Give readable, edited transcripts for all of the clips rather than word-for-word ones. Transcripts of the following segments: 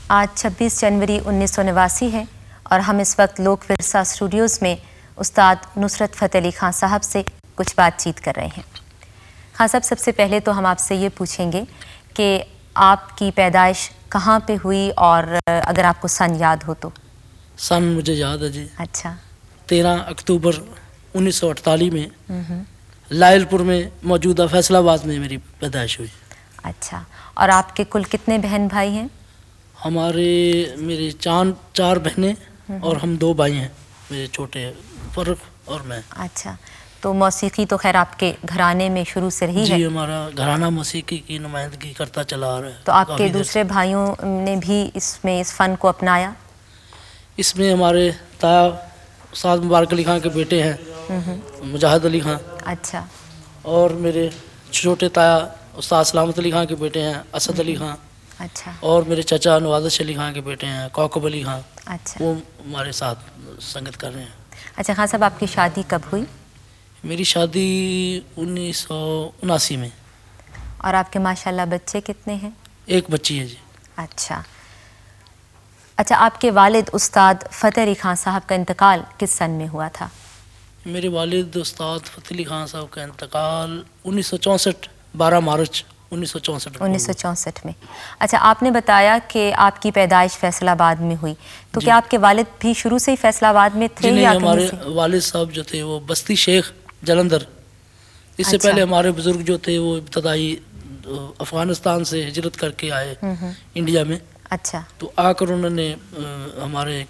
آج 26 جنوری 1989 ہے اور ہم اس وقت لوک ورثہ اسٹوڈیوز میں استاد نصرت فتح علی خان صاحب سے کچھ بات چیت کر رہے ہیں۔ خان صاحب، سب سے پہلے تو ہم آپ سے یہ پوچھیں گے کہ آپ کی پیدائش کہاں پہ ہوئی اور اگر آپ کو سن یاد ہو تو؟ سن مجھے یاد ہے جی۔ اچھا۔ 13 اکتوبر 1948 میں لائل پور میں موجودہ فیصل آباد میں میری پیدائش ہوئی۔ اچھا، اور آپ کے کل کتنے بہن بھائی ہیں؟ میری 4 بہنیں اور ہم 2 بھائی ہیں، میرے چھوٹے فرق اور میں۔ اچھا، تو موسیقی تو خیر آپ کے گھرانے میں شروع سے رہی ہے؟ جی، ہمارا گھرانہ موسیقی کی نمائندگی کرتا چلا آ رہا ہے۔ تو آپ کے دوسرے بھائیوں نے بھی اس فن کو اپنایا؟ اس میں ہمارے تایا استاد مبارک علی خان کے بیٹے ہیں، مجاہد علی خان۔ اچھا۔ اور میرے چھوٹے تایا استاد سلامت علی خان کے بیٹے ہیں، اسد علی خان۔ اچھا۔ اور میرے چچا نوازش علی خان کے بیٹے ہیں، کوکب علی خان۔ اچھا، وہ ہمارے ساتھ سنگت کر رہے ہیں۔ اچھا خان صاحب، آپ کی شادی کب ہوئی؟ میری شادی 1979 میں۔ اور آپ کے ماشاءاللہ بچے کتنے ہیں؟ 1 بچی ہے جی۔ اچھا، آپ کے والد استاد فتح علی خان صاحب کا انتقال کس سن میں ہوا تھا؟ میرے والد استاد فتح علی خان صاحب کا انتقال 1964 12 مارچ 1964 میں۔ اچھا، آپ نے بتایا کہ آپ کی پیدائش فیصل آباد میں ہوئی، تو کیا آپ کے والد بھی شروع سے ہی فیصل آباد میں تھے؟ جی نہیں، ہمارے والد صاحب جو تھے وہ بستی شیخ جلندھر۔ اس سے پہلے ہمارے بزرگ جو تھے وہ ابتدائی افغانستان سے ہجرت کر کے آئے انڈیا میں۔ اچھا۔ تو آ کر انہوں نے ہمارے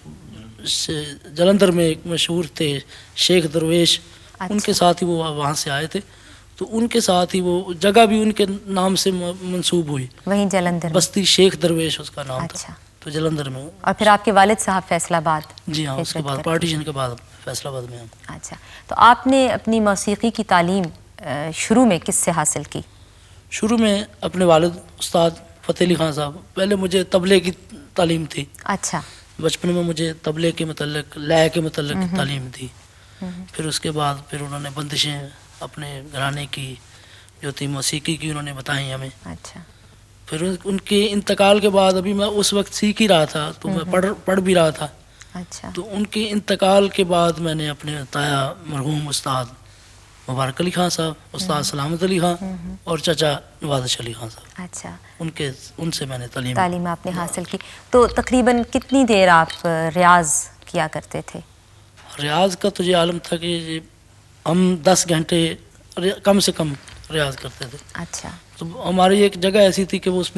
جلندھر میں ایک مشہور تھے شیخ درویش، ان کے ساتھ ہی وہ وہاں سے آئے تھے، تو ان کے ساتھ ہی وہ جگہ بھی ان کے نام سے منسوب ہوئی، وہیں جلندھر، بستی شیخ درویش اس کا نام تھا، تو جلندھر میں۔ اور پھر آپ کے والد صاحب فیصل آباد؟ جی ہاں، اس کے بعد پارٹیشن کے بعد فیصل آباد میں ہم۔ اچھا، تو آپ نے اپنی موسیقی کی تعلیم شروع میں کس سے حاصل کی؟ شروع میں اپنے والد استاد فتح علی خان صاحب، پہلے مجھے طبلے کی تعلیم تھی۔ اچھا۔ بچپن میں مجھے طبلے کے متعلق، لے کے متعلق تعلیم تھی۔ پھر اس کے بعد پھر انہوں نے بندشیں اپنے گھرانے کی جو تھی موسیقی کی انہوں نے بتائیں ہمیں۔ اچھا۔ پھر ان کے انتقال کے بعد ابھی میں اس وقت سیکھ ہی رہا تھا، تو میں پڑھ بھی رہا تھا۔ اچھا۔ تو ان کے انتقال کے بعد میں نے اپنے تایا مرحوم استاد مبارک علی خان صاحب، استاد سلامت علی خان اور چچا نوازش علی خان صاحب، اچھا، ان سے میں نے تعلیم آپ نے حاصل کی۔ تو تقریباً کتنی دیر آپ ریاض کیا کرتے تھے؟ ریاض کا تو یہ عالم تھا کہ ہم 10 گھنٹے کم سے کم ریاض کرتے تھے۔ اچھا۔ تو ہماری ایک جگہ ایسی تھی کہ وہ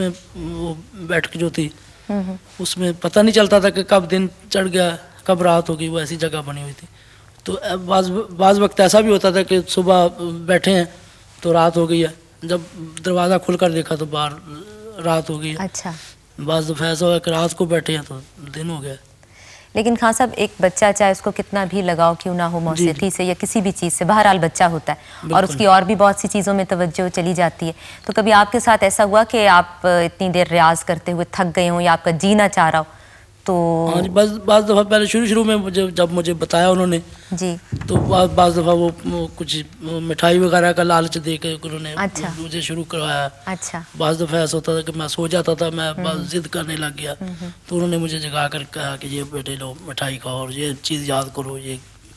بیٹھ جو تھی اس میں پتہ نہیں چلتا تھا کہ کب دن چڑھ گیا کب رات ہو گئی، وہ ایسی جگہ بنی ہوئی تھی۔ تو بعض وقت ایسا بھی ہوتا تھا کہ صبح بیٹھے ہیں تو رات ہو گئی ہے، جب دروازہ کھل کر دیکھا تو باہر رات ہو گئی ہے۔ اچھا۔ بعض دفعہ ایسا ہوا کہ رات کو بیٹھے ہیں تو دن ہو گیا۔ لیکن خان صاحب، ایک بچہ چاہے اس کو کتنا بھی لگاؤ کیوں نہ ہو موسیقی سے یا کسی بھی چیز سے، بہرحال بچہ ہوتا ہے اور اس کی اور بھی بہت سی چیزوں میں توجہ چلی جاتی ہے۔ تو کبھی آپ کے ساتھ ایسا ہوا کہ آپ اتنی دیر ریاض کرتے ہوئے تھک گئے ہوں یا آپ کا جی نہ چاہ رہا ہو؟ تو بعض دفعہ پہلے شروع میں جب مجھے بتایا انہوں نے، جی، تو بعض دفعہ وہ کچھ مٹھائی وغیرہ کا لالچ دے کے انہوں نے مجھے شروع کروایا۔ اچھا۔ بعض دفعہ ایسا ہوتا تھا کہ میں سو جاتا تھا، میں ضد کرنے لگ گیا، تو انہوں نے مجھے جگا کر کہا کہ یہ بیٹے لو مٹھائی کھاؤ اور یہ چیز یاد کرو، یہ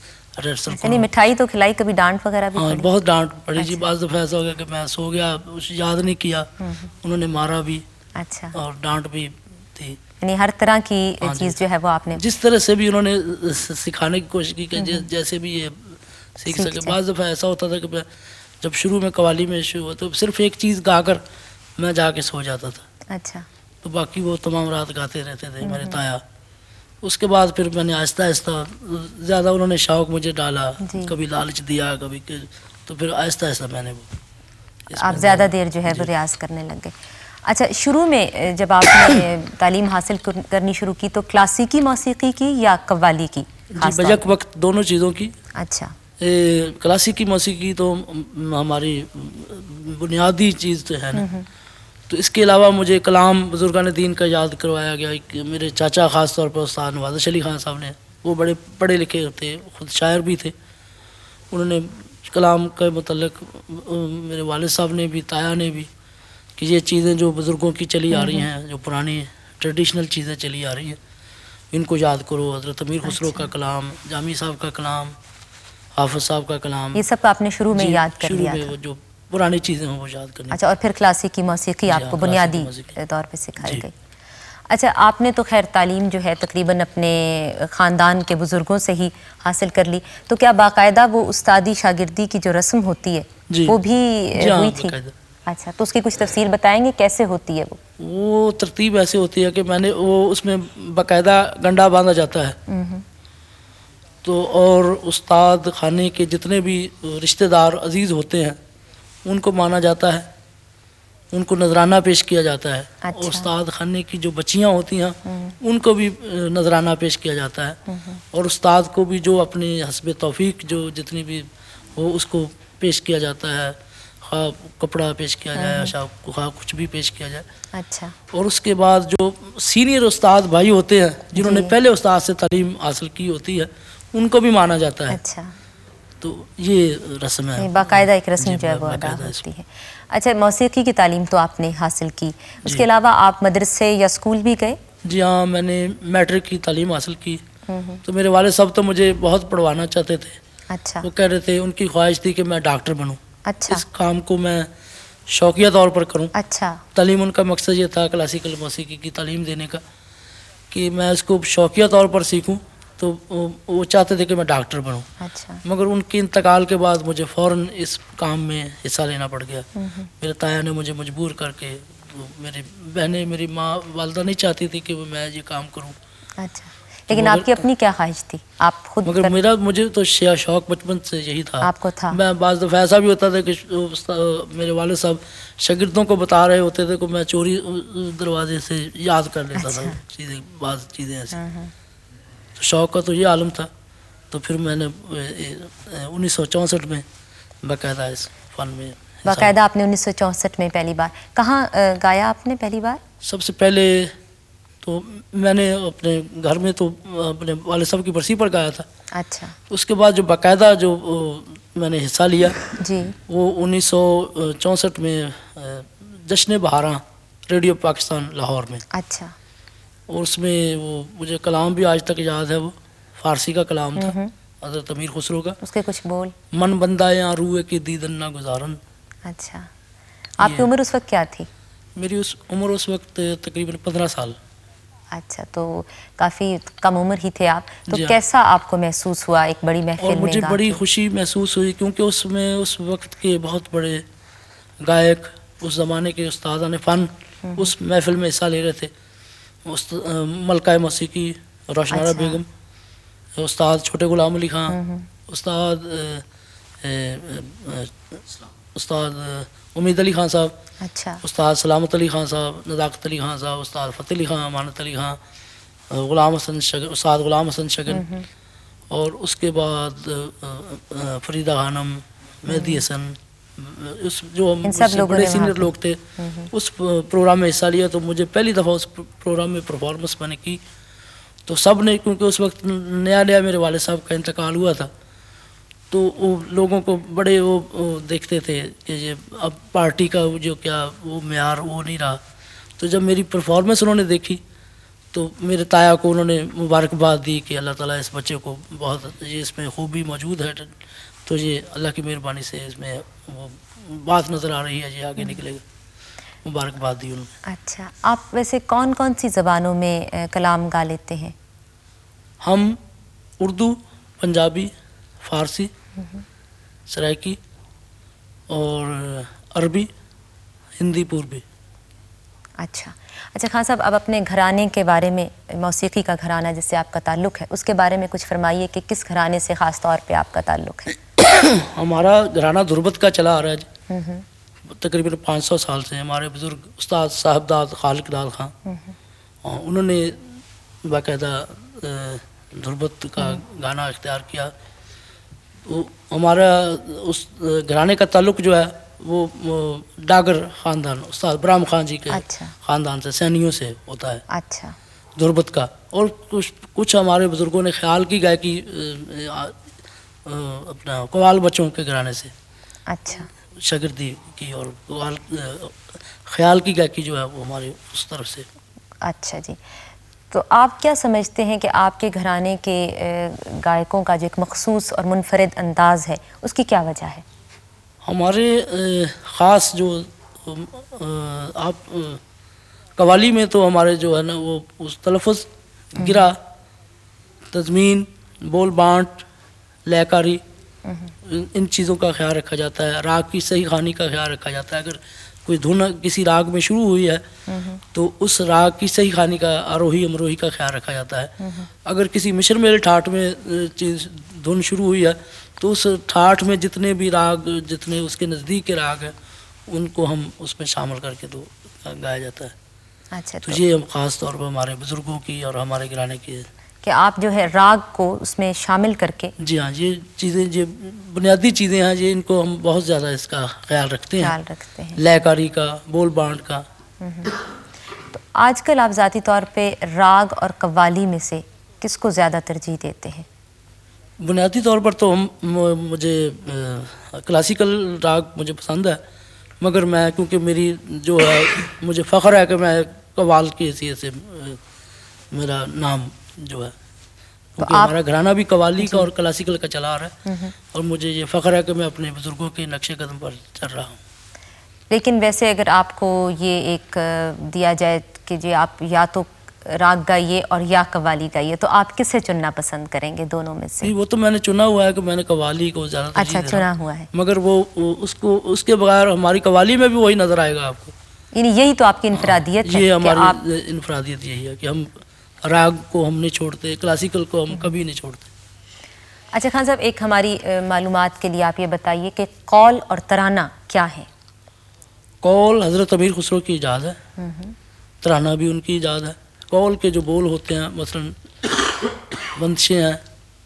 یعنی مٹھائی تو کھلائی، کبھی ڈانٹ وغیرہ بھی؟ ہاں، بہت ڈانٹ پڑی جی۔ بعض دفعہ ایسا ہو گیا کہ میں سو گیا، یاد نہیں کیا، انہوں نے مارا بھی اور ڈانٹ بھی تھی۔ یعنی ہر طرح کی چیز جو ہے وہ آپ نے جس طرح سے بھی انہوں نے سکھانے کی کوشش کی کہ جیسے بھی یہ سیکھ سکے۔ بعض دفعہ ایسا ہوتا تھا کہ میں جب شروع میں قوالی میں شروع ہوا تو صرف ایک چیز گا کر میں جا کے سو جاتا تھا۔ اچھا۔ تو باقی وہ تمام رات گاتے رہتے تھے میرے تایا۔ اس کے بعد پھر میں نے آہستہ آہستہ زیادہ انہوں نے شوق مجھے ڈالا، کبھی لالچ دیا، کبھی، تو پھر آہستہ آہستہ میں نے آپ زیادہ دیر جو ہے وہ ریاض کرنے لگ گئے۔ اچھا، شروع میں جب آپ نے تعلیم حاصل کرنی شروع کی تو کلاسیکی موسیقی کی یا قوالی کی؟ جی، بیک وقت دونوں چیزوں کی۔ اچھا۔ کلاسیکی موسیقی تو ہماری بنیادی چیز تو ہے نا، تو اس کے علاوہ مجھے کلام بزرگان دین کا یاد کروایا گیا کہ میرے چاچا خاص طور پر استاد نوازش علی خان صاحب نے، وہ بڑے پڑھے لکھے تھے، خود شاعر بھی تھے، انہوں نے کلام کے متعلق میرے والد صاحب نے بھی، تایا نے بھی، کہ یہ چیزیں جو بزرگوں کی چلی آ رہی ہیں، جو پرانی ٹریڈیشنل چیزیں چلی آ رہی ہیں، ان کو یاد کرو. حضرت امیر خسرو کا کلام، جامی صاحب کا کلام، حافظ صاحب کا کلام، یہ سب آپ نے شروع میں یاد کر لیا شروع تھا. میں جو پرانی چیزیں ہیں وہ یاد کرنی. اچھا، اور پھر کلاسیکی موسیقی آپ کو بنیادی طور پہ سکھائی گئی. اچھا، آپ نے تو خیر تعلیم جو ہے تقریباً اپنے خاندان کے بزرگوں سے ہی حاصل کر لی، تو کیا باقاعدہ وہ استادی شاگردی کی جو رسم ہوتی ہے وہ بھی ہوئی تھی؟ اچھا، تو اس کی کچھ تفصیل بتائیں گے کیسے ہوتی ہے وہ ترتیب ایسے ہوتی ہے کہ میں نے اس میں باقاعدہ گنڈا باندھا جاتا ہے، تو اور استاد خانے کے جتنے بھی رشتہ دار عزیز ہوتے ہیں ان کو مانا جاتا ہے، ان کو نذرانہ پیش کیا جاتا ہے. اور استاد خانے کی جو بچیاں ہوتی ہیں ان کو بھی نذرانہ پیش کیا جاتا ہے، اور استاد کو بھی جو اپنے حسب توفیق جو جتنی بھی وہ اس کو پیش کیا جاتا ہے، خواہ کپڑا پیش کیا جائے، خواہ کچھ بھی پیش کیا جائے. اچھا، اور اس کے بعد جو سینئر استاد بھائی ہوتے ہیں جنہوں نے پہلے استاد سے تعلیم حاصل کی ہوتی ہے ان کو بھی مانا جاتا ہے. اچھا، تو یہ رسم ہے، باقاعدہ ایک رسم جو ہے وہ ادا ہوتی ہے. اچھا، موسیقی کی تعلیم تو آپ نے حاصل کی، اس کے علاوہ آپ مدرسے یا اسکول بھی گئے؟ جی ہاں، میں نے میٹرک کی تعلیم حاصل کی. تو میرے والد صاحب تو مجھے بہت پڑھوانا چاہتے تھے. اچھا، وہ کہہ رہے تھے، ان کی خواہش تھی کہ میں ڈاکٹر بنوں. اچھا، اس کام کو میں شوقیہ طور پر کروں. اچھا، تعلیم ان کا مقصد یہ تھا کلاسیکل موسیقی کی تعلیم دینے کا کہ میں اس کو شوقیہ طور پر سیکھوں. تو وہ چاہتے تھے کہ میں ڈاکٹر بنوں. اچھا، مگر ان کے انتقال کے بعد مجھے فوراً اس کام میں حصہ لینا پڑ گیا. میرے تایا نے مجھے مجبور کر کے، میری بہنیں، میری ماں والدہ نہیں چاہتی تھی کہ میں یہ کام کروں. اچھا، لیکن آپ کی اپنی کیا خواہش تھی؟ آپ خود مگر مجھے تو شوق بچپن سے یہی تھا. آپ کو تھا؟ میں بعض دفعہ ایسا بھی ہوتا تھا کہ میرے والد صاحب شاگردوں کو بتا رہے ہوتے تھے کہ میں چوری دروازے سے یاد کر لیتا تھا چیزیں، بعض چیزیں ایسی. تو شوق کا تو یہ عالم تھا. تو پھر میں نے 1964 میں باقاعدہ اس فن میں باقاعدہ آپ نے 1964 میں پہلی بار کہاں گایا آپ نے پہلی بار؟ سب سے پہلے تو میں نے اپنے گھر میں تو اپنے والد صاحب کی برسی پر گایا تھا. اچھا، اس کے بعد جو باقاعدہ جو میں نے حصہ لیا جی، وہ 1964 میں جشن بہاراں ریڈیو پاکستان لاہور میں. اچھا، اور اس میں وہ مجھے کلام بھی آج تک یاد ہے، وہ فارسی کا کلام تھا حضرت امیر خسرو کا. اس کے کچھ بول؟ من بندہ یا روئے کی دیدن نہ گزارن. اچھا، آپ کی عمر اس وقت کیا تھی؟ میری عمر اس وقت تقریباً 15 سال. اچھا، تو کافی کم عمر ہی تھے آپ. تو کیسا آپ کو محسوس ہوا ایک بڑی محفل میں؟ اور مجھے بڑی خوشی محسوس ہوئی کیونکہ اس وقت کے بہت بڑے گائک، اس زمانے کے استادان فن اس محفل میں حصہ لے رہے تھے. ملکہ موسیقی روشنارہ بیگم، استاد چھوٹے غلام علی خان، استاد امید علی خان صاحب، اچھا، استاد سلامت علی خان صاحب، نزاکت علی خان صاحب، استاد فتح علی خان، امانت علی خان، استاد غلام حسن شگن، اور اس کے بعد فریدہ خانم، مہدی حسن، جو بڑے سینئر لوگ تھے. اس پروگرام میں حصہ لیا. تو مجھے پہلی دفعہ اس پروگرام میں پرفارمنس میں نے کی. تو سب نے، کیونکہ اس وقت نیا میرے والد صاحب کا انتقال ہوا تھا، تو وہ لوگوں کو بڑے وہ دیکھتے تھے کہ یہ اب پارٹی کا جو کیا وہ معیار وہ نہیں رہا. تو جب میری پرفارمنس انہوں نے دیکھی تو میرے تایا کو انہوں نے مبارکباد دی کہ اللہ تعالیٰ اس بچے کو بہت، یہ اس میں خوبی موجود ہے، تو یہ اللہ کی مہربانی سے اس میں وہ بات نظر آ رہی ہے، یہ آگے نکلے گا. مبارکباد دی انہوں نے. اچھا، آپ ویسے کون کون سی زبانوں میں کلام گا لیتے ہیں؟ ہم اردو، پنجابی، فارسی، سرائکی اور عربی، ہندی پوربی. اچھا خان صاحب، اب اپنے گھرانے کے بارے میں، موسیقی کا گھرانہ جس سے آپ کا تعلق ہے اس کے بارے میں کچھ فرمائیے کہ کس گھرانے سے خاص طور پہ آپ کا تعلق ہے؟ ہمارا گھرانہ دھربت کا چلا آ رہا ہے جی، تقریباً 500 سال سے. ہمارے بزرگ استاد صاحب داد خالق داد خان، انہوں نے باقاعدہ دھربت کا گانا اختیار کیا. ہمارا اس گھرانے کا تعلق جو ہے وہ ڈاگر خاندان، استاد برہم خان جی کے خاندان سے، سینیوں سے ہوتا ہے. اچھا، دھربت کا. اور کچھ ہمارے بزرگوں نے خیال کی گائکی اپنا قوال بچوں کے گھرانے سے اچھا شاگردی کی، اور خیال کی گائکی جو ہے وہ ہمارے اس طرف سے. اچھا جی، تو آپ کیا سمجھتے ہیں کہ آپ کے گھرانے کے گائکوں کا جو ایک مخصوص اور منفرد انداز ہے اس کی کیا وجہ ہے؟ ہمارے خاص جو آپ قوالی میں تو ہمارے جو ہے نا وہ اس تلفظ، گرا، تضمین، بول بانٹ، لے کاری، ان چیزوں کا خیال رکھا جاتا ہے. راگ کی صحیح خوانی کا خیال رکھا جاتا ہے. اگر کوئی دھن کسی راگ میں شروع ہوئی ہے تو اس راگ کی صحیح خوانی کا، آروہی امروہی کا خیال رکھا جاتا ہے. اگر کسی مشر میل ٹھاٹ میں چیز دھن شروع ہوئی ہے تو اس ٹھاٹ میں جتنے بھی راگ، جتنے اس کے نزدیک کے راگ ہیں ان کو ہم اس میں شامل کر کے تو گایا جاتا ہے. اچھا، تو یہ خاص طور پر ہمارے بزرگوں کی اور ہمارے گھرانے کی کہ آپ جو ہے راگ کو اس میں شامل کر کے. جی ہاں، یہ چیزیں، یہ بنیادی چیزیں ہیں، یہ ان کو ہم بہت زیادہ اس کا خیال رکھتے ہیں، لے کاری کا، بول بانٹ کا. تو آج کل آپ ذاتی طور پہ راگ اور قوالی میں سے کس کو زیادہ ترجیح دیتے ہیں؟ بنیادی طور پر تو مجھے کلاسیکل راگ مجھے پسند ہے، مگر میں کیونکہ میری جو ہے مجھے فخر ہے کہ میں قوال کی حیثیت سے میرا نام جو ہے، کیونکہ ہمارا گھرانہ بھی قوالی کا اور کلاسیکل کا چلا آ رہا ہے، اور مجھے یہ فخر ہے کہ میں اپنے بزرگوں کے نقش قدم پر چل رہا ہوں. لیکن ویسے اگر آپ کو یہ ایک دیا جائے کہ جی آپ یا تو راگ گائیے اور یا قوالی گائیے، تو آپ کسے چننا پسند کریں گے دونوں میں سے؟ وہ تو میں نے چنا ہوا ہے کہ میں نے قوالی کو زیادہ ترجیح اچھا، چنا ہوا ہے. مگر وہ اس کے بغیر ہماری قوالی میں بھی وہی نظر آئے گا آپ کو. یعنی یہی تو آپ کی انفرادیت ہے. یہ ہماری انفرادیت یہی ہے کہ ہم راگ کو ہم نہیں چھوڑتے، کلاسیکل کو ہم کبھی نہیں چھوڑتے. اچھا خان صاحب، ایک ہماری معلومات کے لیے آپ یہ بتائیے کہ قول اور ترانہ کیا ہے؟ قول حضرت امیر خسرو کی ایجاد ہے، ترانہ بھی ان کی ایجاد ہے. قول کے جو بول ہوتے ہیں، مثلاً بندشیں ہیں،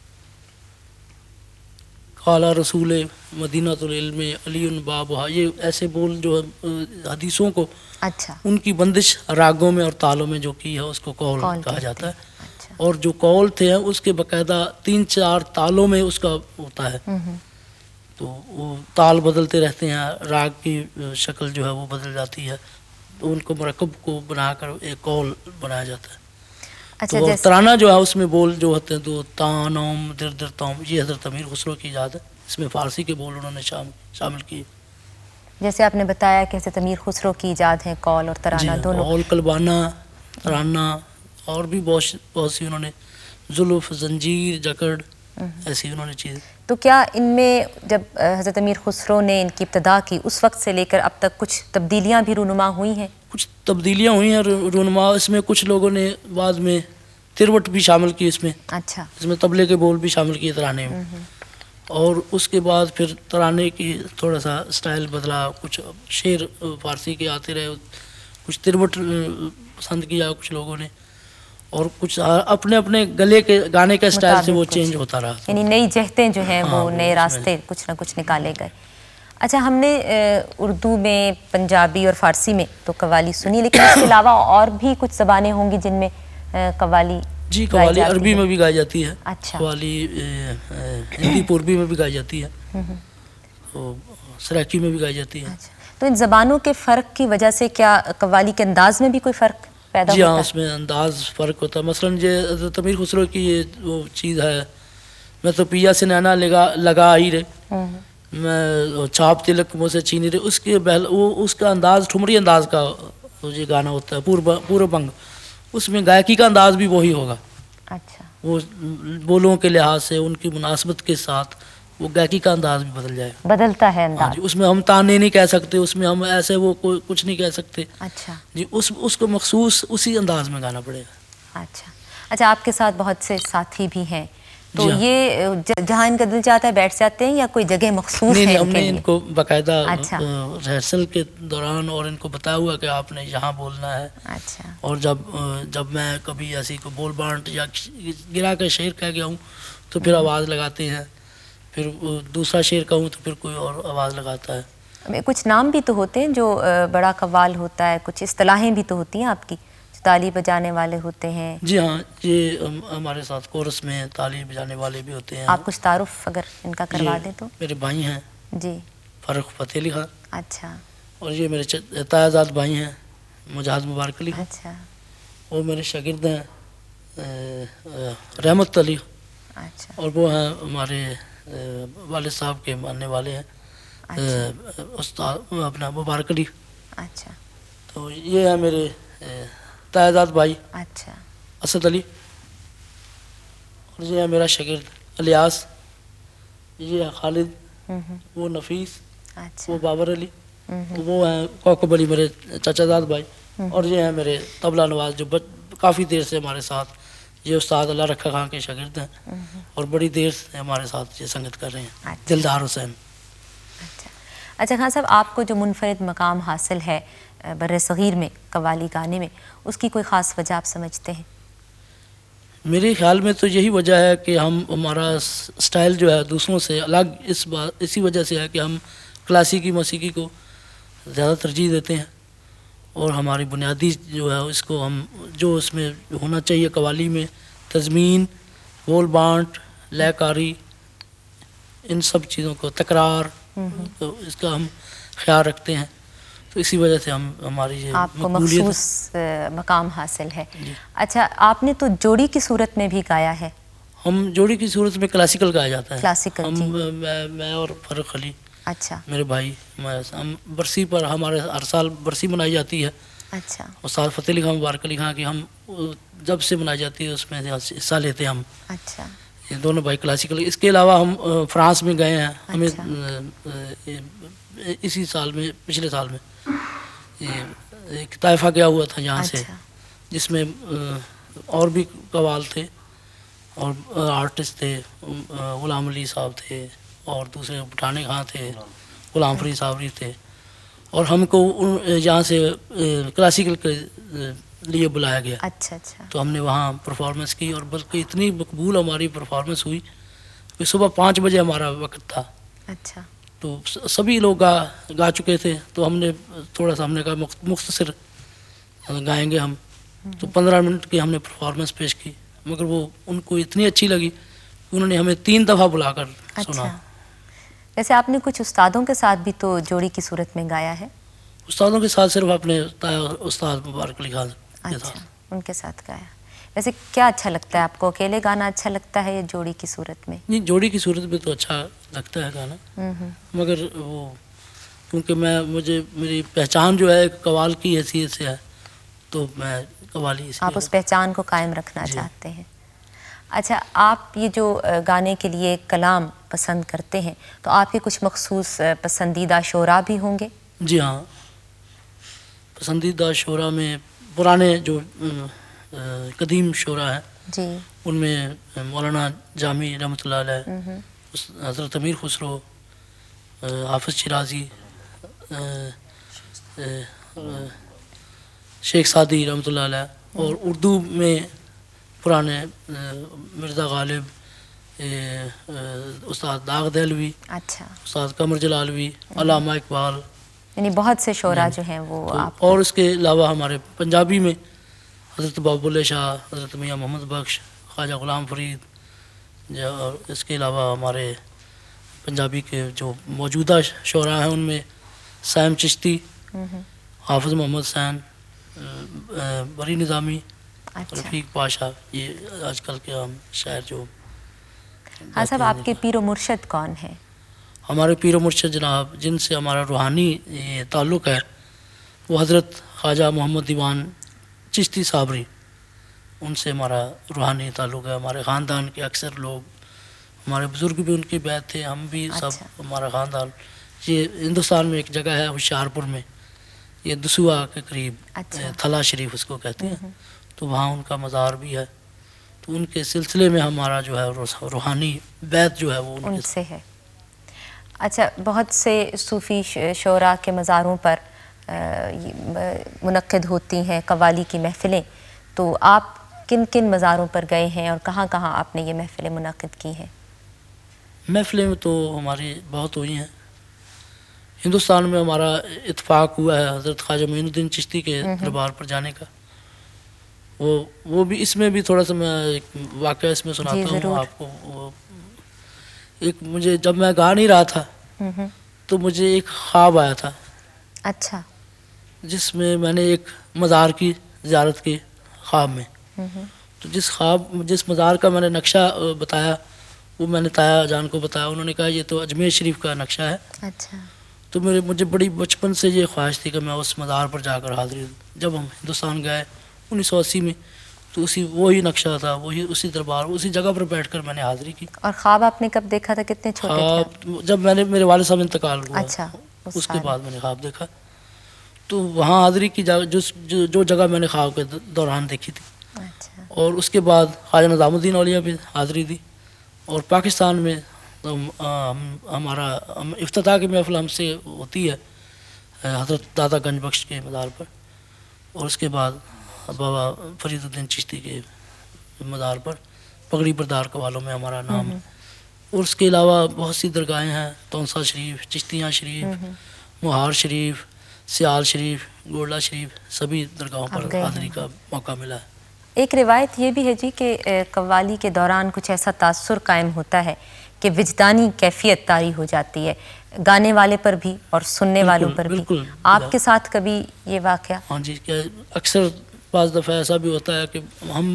قال رسول مدینہ العلم علی بابھا، یہ ایسے بول جو حدیثوں کو اچھا ان کی بندش راگوں میں اور تالوں میں جو کی ہے اس کو قول کہا جاتا ہے. اور جو قول تھے اس کے باقاعدہ 3-4 تالوں میں اس کا ہوتا ہے، تو وہ تال بدلتے رہتے ہیں، راگ کی شکل جو ہے وہ بدل جاتی ہے، تو ان کو مرکب کو بنا کر ایک قول بنایا جاتا ہے. تو ترانہ جو ہے اس میں بول جو ہوتے ہیں تو تا نوم در در توم، یہ حضرت امیر خسرو کی ایجاد ہے. اس میں فارسی کے بول انہوں نے شامل کیے. جیسے آپ نے بتایا کہ حضرت امیر خسرو کی ایجاد ہے قول اور ترانہ دونوں. قول، قلبانہ، ترانہ، اور بھی بہت سی انہوں نے، زلف، زنجیر، جکڑ، ایسی انہوں نے چیز. تو کیا ان میں جب حضرت امیر خسرو نے ان کی ابتدا کی اس وقت سے لے کر اب تک کچھ تبدیلیاں بھی رونما ہوئی ہیں؟ کچھ تبدیلیاں ہوئی ہیں رونما. اس میں کچھ لوگوں نے بعد میں تروٹ بھی شامل کی اس میں. اچھا. اس میں طبلے کے بول بھی شامل کیے ترانے میں. اور اس کے بعد پھر ترانے کی تھوڑا سا سٹائل بدلا، کچھ شعر فارسی کے آتے رہے، کچھ تروٹ پسند کیا کچھ لوگوں نے، اور کچھ اپنے اپنے گلے کے گانے کا سٹائل سے وہ چینج ہوتا رہا. یعنی نئی جہتیں جو ہیں وہ نئے راستے کچھ نہ کچھ نکالے گئے. اچھا، ہم نے اردو میں، پنجابی اور فارسی میں تو قوالی سنی، لیکن اس کے علاوہ اور بھی کچھ زبانیں ہوں گی جن میں قوالی؟ جی، قوالی عربی میں بھی گائی جاتی ہے. اچھا. قوالی ہندی پوربی میں بھی گائی جاتی ہے، سرائکی میں بھی گائی جاتی ہے. تو ان زبانوں کے فرق کی وجہ سے کیا قوالی کے انداز میں بھی کوئی فرق پیدا ہوتا ہے؟ جی ہاں، اس میں انداز فرق ہوتا ہے. مثلاً یہ حضرت امیر خسرو کی یہ وہ چیز ہے، میں تو پیا سے نینا لگا ہی رہے، میں چھاپ تلک منہ سے چھینی رہے، اس کا انداز ٹھمری انداز کا یہ گانا ہوتا ہے، پورا بنگ. اس میں گائکی کا انداز بھی وہی ہوگا. اچھا. وہ بولوں کے لحاظ سے ان کی مناسبت کے ساتھ وہ گائکی کا انداز بھی بدل جائے، بدلتا ہے انداز. جی، اس میں ہم تانے نہیں کہہ سکتے، اس میں ہم ایسے وہ کچھ نہیں کہہ سکتے. اچھا جی، اس کو مخصوص اسی انداز میں گانا پڑے گا. اچھا، آپ کے ساتھ بہت سے ساتھی بھی ہیں، تو یہ جہاں ان کا دل چاہتا ہے بیٹھ جاتے ہیں یا کوئی جگہ مخصوص ہے؟ نہیں، ہم نے ان کو باقاعدہ ریہرسل کے دوران اور ان کو بتایا ہوا کہ آپ نے یہاں بولنا ہے. اچھا. اور جب میں کبھی ایسی کو بول بانٹ یا گرا کا شعر کہہ گیا ہوں تو پھر آواز لگاتے ہیں، پھر دوسرا شعر کہوں تو پھر کوئی اور آواز لگاتا ہے. کچھ نام بھی تو ہوتے ہیں جو بڑا قوال ہوتا ہے، کچھ اصطلاحیں بھی تو ہوتی ہیں آپ کی، تالی بجانے والے ہوتے ہیں. جی ہاں، یہ ہمارے ساتھ کورس میں تالی بجانے والے بھی ہوتے ہیں. آپ کچھ تعارف اگر ان کا کروا دیں تو. میرے بھائی ہیں جی، فرق فتح علی خان. اچھا. اور یہ میرے تایازاد بھائی ہیں، مجاہد مبارک علی. اچھا. وہ میرے شاگرد ہیں رحمت علی، اچھا اور وہ ہیں ہمارے والد صاحب کے ماننے والے ہیں استاد اپنا مبارک علی. اچھا تو یہ ہے میرے تائیداد بھائی اچھا اسد علی، اور یہ ہے میرا شاگرد الیاس، یہ ہے خالد، وہ نفیس، اچھا وہ بابر علی، وہ ہیں کوکب علی میرے چچا زاد بھائی، اور یہ ہیں میرے طبلہ نواز جو کافی دیر سے ہمارے ساتھ، یہ استاد اللہ رکھا خان کے شاگرد ہیں اور بڑی دیر سے ہمارے ساتھ یہ سنگت کر رہے ہیں. دلدار حسین. اچھا خان صاحب، آپ کو جو منفرد مقام حاصل ہے بر صغیر میں قوالی گانے میں، اس کی کوئی خاص وجہ آپ سمجھتے ہیں؟ میرے خیال میں تو یہی وجہ ہے کہ ہمارا سٹائل جو ہے دوسروں سے الگ اسی وجہ سے ہے کہ ہم کلاسیکی موسیقی کو زیادہ ترجیح دیتے ہیں، اور ہماری بنیادی جو ہے اس کو ہم جو اس میں ہونا چاہیے قوالی میں تضمین، بول بانٹ، لے کاری، ان سب چیزوں کو تکرار، تو اس کا ہم خیال رکھتے ہیں، تو اسی وجہ سے ہماری یہ آپ کو مقبولیت مخصوص مقام حاصل ہے. اچھا، آپ نے تو جوڑی کی صورت میں بھی گایا ہے؟ ہم جوڑی کی صورت میں کلاسیکل گایا جاتا ہے. کلاسیکل، جی. میں اور فرق علی، اچھا میرے بھائی، ہم برسی پر ہمارے ہر سال برسی منائی جاتی ہے. اچھا استاد فتح علی خان مبارک علی خان کی ہم جب سے منائی جاتی ہے اس میں حصہ لیتے ہیں ہم. اچھا یہ دونوں بھائی کلاسیکل. اس کے علاوہ ہم فرانس میں گئے ہیں. ہمیں اسی سال میں، پچھلے سال میں ایک طائفہ گیا ہوا تھا یہاں سے، جس میں اور بھی قوال تھے اور آرٹسٹ تھے. غلام علی صاحب تھے اور دوسرے پٹھانے خان تھے، غلام فرید صابری تھے، اور ہم کو یہاں سے کلاسیکل کے لیے بلایا گیا. اچھا اچھا. تو ہم نے وہاں پرفارمنس کی، اور بلکہ اتنی مقبول ہماری پرفارمنس ہوئی کہ صبح 5 بجے ہمارا وقت تھا. اچھا. تو سبھی لوگ گا چکے تھے، تو ہم نے تھوڑا سا ہم نے کہا مختصر گائیں گے ہم. تو 15 منٹ کی ہم نے پرفارمنس پیش کی، مگر وہ ان کو اتنی اچھی لگی کہ انہوں نے ہمیں 3 دفعہ بلا کر سنا. ویسے آپ نے کچھ استادوں کے ساتھ بھی تو جوڑی کی صورت میں گایا ہے؟ استادوں کے ساتھ صرف اپنے استاد مبارک علی خان کے ساتھ. اچھا، ان کے ساتھ گایا. ویسے کیا اچھا لگتا ہے آپ کو، اکیلے گانا اچھا لگتا ہے یا جوڑی کی صورت میں؟ نہیں، جوڑی کی صورت میں تو اچھا لگتا ہے گانا، مگر وہ کیونکہ میری پہچان جو ہے قوال کی حیثیت سے ہے، تو میں قوالی آپ اس پہچان کو قائم رکھنا چاہتے ہیں. اچھا، آپ یہ جو گانے کے لیے کلام پسند کرتے ہیں تو آپ کے کچھ مخصوص پسندیدہ شعراء بھی ہوں گے؟ جی ہاں، پسندیدہ شعراء میں پرانے جو قدیم شعراء ہیں، جی، ان میں مولانا جامی رحمۃ اللہ علیہ، حضرت امیر خسرو، حافظ شیرازی، شیخ سعدی رحمۃ اللہ علیہ، اور اردو میں پرانے مرزا غالب، استاد داغ دہلوی، اچھا، استاد قمر جلالوی، علامہ اقبال، یعنی بہت سے شعراء جو ہیں وہ آپ. اور اس کے علاوہ ہمارے پنجابی میں حضرت باب اللہ شاہ، حضرت میاں محمد بخش، خواجہ غلام فرید، اور اس کے علاوہ ہمارے پنجابی کے جو موجودہ شعراء ہیں ان میں سائم چشتی، حافظ محمد حسین، بری نظامی، رفیق پاشا، یہ آج کل کے ہم شاعر جو. ہاں صاحب، آپ کے پیر و مرشد کون ہیں؟ ہمارے پیر و مرشد جناب جن سے ہمارا روحانی تعلق ہے وہ حضرت خواجہ محمد دیوان چشتی صابری، ان سے ہمارا روحانی تعلق ہے. ہمارے خاندان کے اکثر لوگ، ہمارے بزرگ بھی ان کے بیعت تھے، ہم بھی سب، ہمارا خاندان. یہ ہندوستان میں ایک جگہ ہے ہوشیارپور میں، یہ دسوا کے قریب، تھلا شریف اس کو کہتے ہیں، تو وہاں ان کا مزار بھی ہے. تو ان کے سلسلے میں ہمارا جو ہے روحانی بیعت جو ہے وہ ان سے ہے. اچھا، بہت سے صوفی شعراء کے مزاروں پر منعقد ہوتی ہیں قوالی کی محفلیں، تو آپ کن کن مزاروں پر گئے ہیں اور کہاں کہاں آپ نے یہ محفلیں منعقد کی ہیں؟ محفلیں تو ہماری بہت ہوئی ہیں. ہندوستان میں ہمارا اتفاق ہوا ہے حضرت خواجہ معین الدین چشتی کے دربار پر جانے کا. وہ بھی اس میں بھی تھوڑا سا میں ایک واقعہ اس میں سناتا ہوں آپ کو. ایک مجھے جب میں گا نہیں رہا تھا تو مجھے ایک خواب آیا تھا. اچھا. جس میں میں نے ایک مزار کی زیارت کی خواب میں. تو جس مزار کا میں نے نقشہ بتایا وہ میں نے تایا جان کو بتایا. انہوں نے کہا یہ تو اجمیر شریف کا نقشہ ہے. اچھا. تو مجھے بڑی بچپن سے یہ خواہش تھی کہ میں اس مزار پر جا کر حاضری دوں. جب ہم ہندوستان گئے 1980 میں تو وہی نقشہ تھا, اسی دربار اسی جگہ پر بیٹھ کر میں نے حاضری کی. اور خواب آپ نے کب دیکھا تھا, کتنے چھوٹے تھے آپ؟ جب میرے والد صاحب انتقال ہوا. اچھا. اس کے بعد میں نے خواب دیکھا. تو وہاں حاضری کی جو جگہ میں نے خواب کے دوران دیکھی تھی. اچھا. اور اس کے بعد خواجہ نظام الدین اولیاء بھی حاضری دی. اور پاکستان میں ہمارا افتتاح کی محفل ہم سے ہوتی ہے حضرت دادا گنج بخش کے مزار پر. اور اس کے بعد بابا فرید الدین چشتی کے مزار پر پگڑی بردار قوالوں میں ہمارا نام ہے. اور اس کے علاوہ بہت سی درگاہیں ہیں, تونسا شریف, چشتیاں شریف, مہار شریف, سیال شریف, گولڈا شریف, سبھی درگاہوں پر حاضری کا موقع ملا ہے. ایک روایت یہ بھی ہے جی کہ قوالی کے دوران کچھ ایسا تاثر قائم ہوتا ہے کہ وجدانی کیفیت طاری ہو جاتی ہے, گانے والے پر بھی اور سننے والوں پر بھی. آپ کے ساتھ کبھی یہ واقعہ؟ ہاں جی, اکثر بعض دفعہ ایسا بھی ہوتا ہے کہ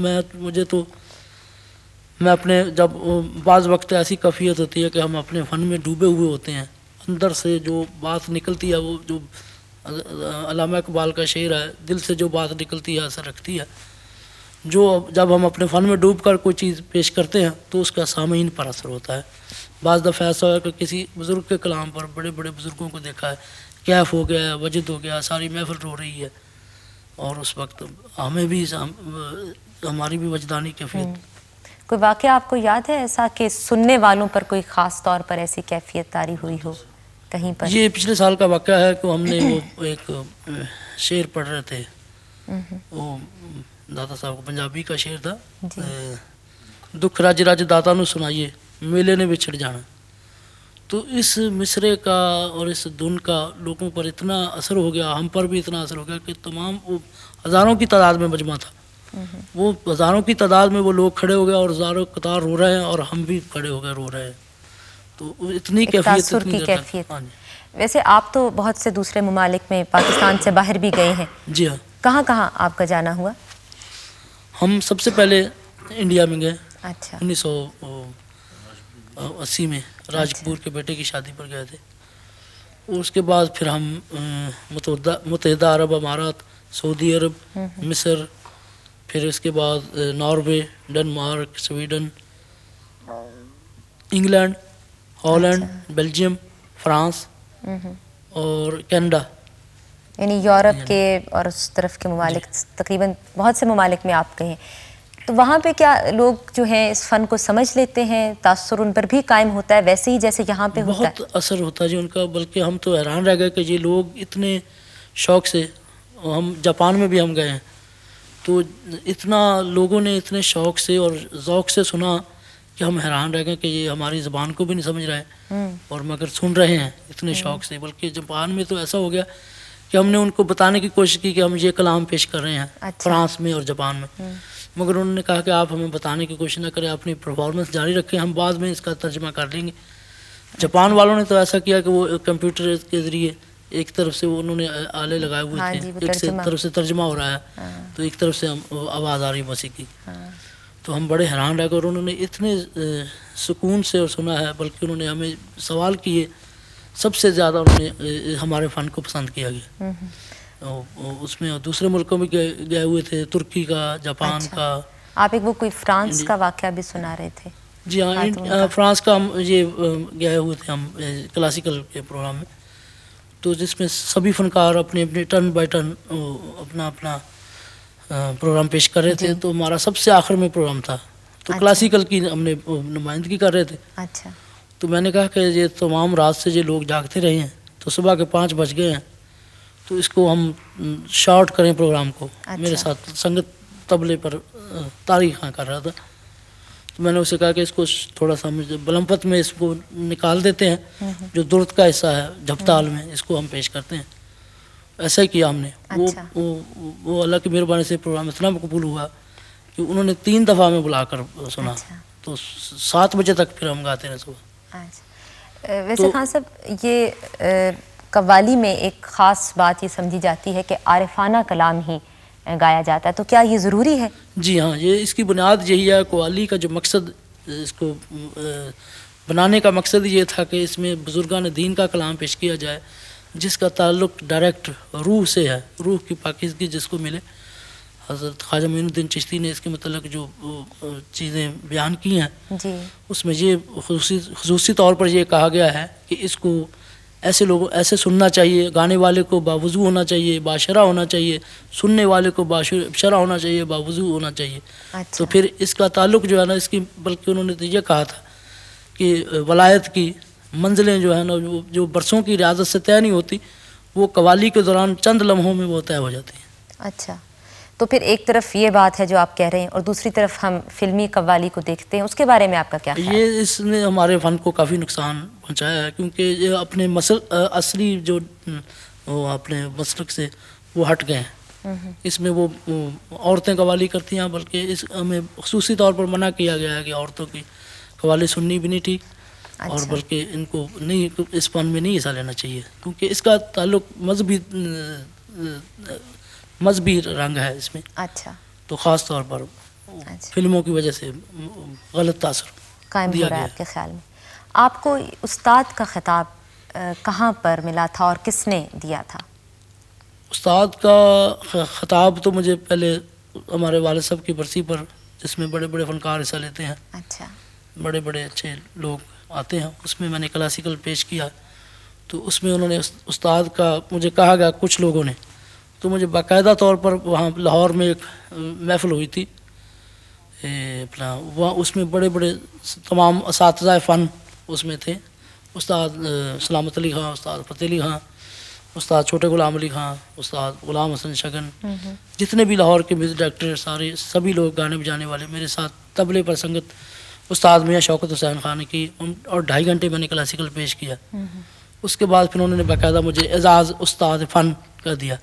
میں اپنے جب بعض وقت ایسی کیفیت ہوتی ہے کہ ہم اپنے فن میں ڈوبے ہوئے ہوتے ہیں, اندر سے جو بات نکلتی ہے وہ جو علامہ اقبال کا شعر ہے, دل سے جو بات نکلتی ہے اثر رکھتی ہے. جب ہم اپنے فن میں ڈوب کر کوئی چیز پیش کرتے ہیں تو اس کا سامعین پر اثر ہوتا ہے. بعض دفعہ ایسا ہے کہ کسی بزرگ کے کلام پر بڑے بڑے بزرگوں کو دیکھا ہے, کیف ہو گیا ہے, وجد ہو گیا, ساری محفل رو رہی ہے, اور اس وقت ہمیں بھی ہماری بھی وجدانی کیفیت. کوئی واقعہ آپ کو یاد ہے ایسا کہ سننے والوں پر کوئی خاص طور پر ایسی کیفیت طاری ہوئی ہو کہیں پر؟ یہ پچھلے سال کا واقعہ ہے کہ ہم نے وہ ایک شعر پڑھ رہے تھے, وہ داتا صاحب کو پنجابی کا شعر تھا, دکھ رج رج داتا نو سنائیے میلے نے بچھڑ جانا. تو اس مصرے کا اور اس دھن کا لوگوں پر اتنا اثر ہو گیا, ہم پر بھی اتنا اثر ہو گیا کہ تمام وہ ہزاروں کی تعداد میں مجمع تھا, وہ ہزاروں کی تعداد میں وہ لوگ کھڑے ہو گئے اور ہزاروں قطار رو رہے ہیں اور ہم بھی کھڑے ہو گئے رو رہے ہیں. تو اتنی کیفیت. ویسے آپ تو بہت سے دوسرے ممالک میں پاکستان سے باہر بھی گئے ہیں. جی ہاں. کہاں کہاں آپ کا جانا ہوا؟ ہم سب سے پہلے انڈیا میں گئے. اچھا. 1980 میں راج کپور کے بیٹے کی شادی پر گئے تھے. اور اس کے بعد پھر ہم متحدہ عرب امارات, سعودی عرب, مصر, پھر اس کے بعد Norway, Denmark, Sweden, England, Holland, Belgium, France اور کینیڈا. یعنی یورپ کے اور اس طرف کے ممالک, تقریباً بہت سے ممالک میں آپ گئے ہیں. تو وہاں پہ کیا لوگ جو ہیں اس فن کو سمجھ لیتے ہیں, تاثر ان پر بھی قائم ہوتا ہے ویسے ہی جیسے یہاں پہ ہوتا ہے؟ بہت اثر ہوتا ہے جی ان کا, بلکہ ہم تو حیران رہ گئے کہ یہ لوگ اتنے شوق سے, ہم جاپان میں بھی ہم گئے ہیں تو اتنا لوگوں نے اتنے شوق سے اور ذوق سے سنا کہ ہم حیران رہ گئے کہ یہ ہماری زبان کو بھی نہیں سمجھ رہے اور مگر سن رہے ہیں اتنے شوق سے. بلکہ جاپان میں تو ایسا ہو گیا کہ ہم نے ان کو بتانے کی کوشش کی کہ ہم یہ کلام پیش کر رہے ہیں فرانس میں اور جاپان میں, مگر انہوں نے کہا کہ آپ ہمیں بتانے کی کوشش نہ کریں, اپنی پرفارمنس جاری رکھیں, ہم بعد میں اس کا ترجمہ کر لیں گے. جاپان والوں نے تو ایسا کیا کہ وہ کمپیوٹر کے ذریعے ایک طرف سے انہوں نے آلے لگائے ہوئے تھے, ایک طرف سے ترجمہ ہو رہا ہے تو ایک طرف سے آواز آ رہی موسیقی. تو ہم بڑے حیران رہ گئے اور انہوں نے اتنے سکون سے سنا ہے, بلکہ انہوں نے ہمیں سوال کیے, سب سے زیادہ انہوں نے ہمارے فن کو پسند کیا گیا. اس میں دوسرے ملکوں میں گئے ہوئے تھے, ترکی کا, جاپان کا. آپ ایک وہ کوئی فرانس کا واقعہ بھی سنا رہے تھے؟ جی ہاں, فرانس کا ہم یہ گئے ہوئے تھے ہم کلاسیکل کے پروگرام میں, تو جس میں سبھی فنکار اپنے اپنے ٹرن بائی ٹرن اپنا اپنا پروگرام پیش کر رہے تھے. تو ہمارا سب سے آخر میں پروگرام تھا تو کلاسیکل کی ہم نے نمائندگی کر رہے تھے. اچھا. تو میں نے کہا کہ یہ تمام رات سے یہ لوگ جاگتے رہے ہیں تو صبح کے 5 بج گئے ہیں, تو اس کو ہم شارٹ کریں پروگرام کو. میرے ساتھ سنگت طبلے پر تاریخ کر رہا تھا, تو میں نے اسے کہا کہ اس کو تھوڑا سا بلمپت میں اس کو نکال دیتے ہیں, جو درد کا حصہ ہے جھپتال میں اس کو ہم پیش کرتے ہیں. ایسا ہی کیا ہم نے. وہ اللہ کی مہربانی سے پروگرام اتنا مقبول ہوا کہ انہوں نے 3 دفعہ میں بلا کر سنا. تو 7 بجے تک پھر ہم گاتے رہے صبح. ویسے خان صاحب, یہ قوالی میں ایک خاص بات یہ سمجھی جاتی ہے کہ عارفانہ کلام ہی گایا جاتا ہے، تو کیا یہ ضروری ہے؟ جی ہاں، یہ اس کی بنیاد یہی ہے. قوالی کا جو مقصد، اس کو بنانے کا مقصد یہ تھا کہ اس میں بزرگان دین کا کلام پیش کیا جائے، جس کا تعلق ڈائریکٹ روح سے ہے، روح کی پاکیزگی جس کو ملے. حضرت خواجہ معین الدین چشتی نے اس کے متعلق جو چیزیں بیان کی ہیں، جی، اس میں یہ خصوصی طور پر یہ کہا گیا ہے کہ اس کو ایسے لوگوں ایسے سننا چاہیے، گانے والے کو باوضو ہونا چاہیے، باشرہ ہونا چاہیے، سننے والے کو باشرہ ہونا چاہیے، باوضو ہونا چاہیے. اچھا. تو پھر اس کا تعلق جو ہے نا، اس کی بلکہ انہوں نے تو یہ کہا تھا کہ ولایت کی منزلیں جو ہے نا، جو برسوں کی ریاضت سے طے نہیں ہوتی، وہ قوالی کے دوران چند لمحوں میں وہ طے ہو جاتی ہیں. اچھا، تو پھر ایک طرف یہ بات ہے جو آپ کہہ رہے ہیں، اور دوسری طرف ہم فلمی قوالی کو دیکھتے ہیں، اس کے بارے میں آپ کا کیا خیال ہے؟ یہ اس نے ہمارے فن کو کافی نقصان پہنچایا ہے، کیونکہ یہ اپنے اصلی جو وہ اپنے مسلک سے وہ ہٹ گئے ہیں. اس میں وہ عورتیں قوالی کرتی ہیں، بلکہ اس ہمیں خصوصی طور پر منع کیا گیا ہے کہ عورتوں کی قوالی سننی بھی نہیں ٹھیک، اور بلکہ ان کو نہیں، اس فن میں نہیں حصہ لینا چاہیے، کیونکہ اس کا تعلق مذہبی رنگ ہے اس میں. اچھا. تو خاص طور پر فلموں کی وجہ سے غلط تاثر قائم ہو رہا ہے آپ کے خیال میں. آپ کو استاد کا خطاب کہاں پر ملا تھا اور کس نے دیا تھا؟ استاد کا خطاب تو مجھے پہلے ہمارے والد صاحب کی برسی پر، جس میں بڑے بڑے فنکار حصہ لیتے ہیں، اچھا. بڑے بڑے اچھے لوگ آتے ہیں، اس میں میں نے کلاسیکل پیش کیا. تو اس میں انہوں نے استاد کا مجھے کہا گیا کچھ لوگوں نے، تو مجھے باقاعدہ طور پر وہاں لاہور میں ایک محفل ہوئی تھی اپنا، وہاں اس میں بڑے بڑے تمام اساتذہ فن اس میں تھے. استاد سلامت علی خان، استاد فتح علی خان، استاد چھوٹے غلام علی خان، استاد غلام حسن شگن، جتنے بھی لاہور کے میوزک ڈائریکٹر سبھی لوگ گانے بجانے والے میرے ساتھ. طبلے پر سنگت استاد میاں شوکت حسین خان نے کی، اور 2.5 گھنٹے میں نے کلاسیکل پیش کیا. اس کے بعد پھر انہوں نے باقاعدہ مجھے اعزاز استاد فن کر دیا،